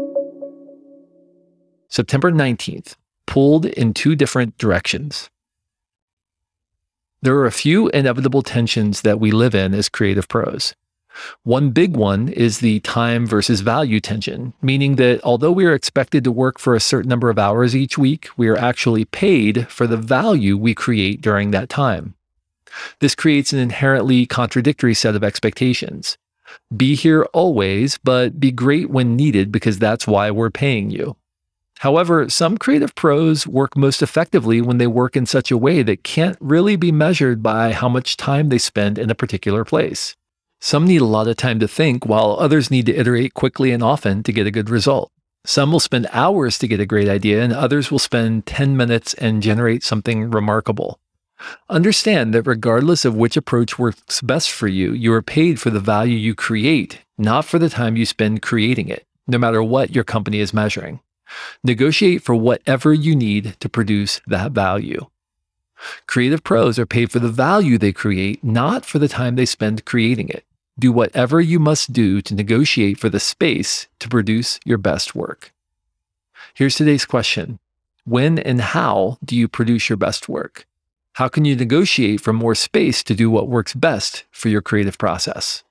September 19th, pulled in two different directions. There are a few inevitable tensions that we live in as creative pros. One big one is the time versus value tension, meaning that although we are expected to work for a certain number of hours each week, we are actually paid for the value we create during that time. This creates an inherently contradictory set of expectations. Be here always, but be great when needed because that's why we're paying you. However, some creative pros work most effectively when they work in such a way that can't really be measured by how much time they spend in a particular place. Some need a lot of time to think, while others need to iterate quickly and often to get a good result. Some will spend hours to get a great idea, and others will spend 10 minutes and generate something remarkable. Understand that regardless of which approach works best for you, you are paid for the value you create, not for the time you spend creating it, no matter what your company is measuring. Negotiate for whatever you need to produce that value. Creative pros are paid for the value they create, not for the time they spend creating it. Do whatever you must do to negotiate for the space to produce your best work. Here's today's question. When and how do you produce your best work? How can you negotiate for more space to do what works best for your creative process?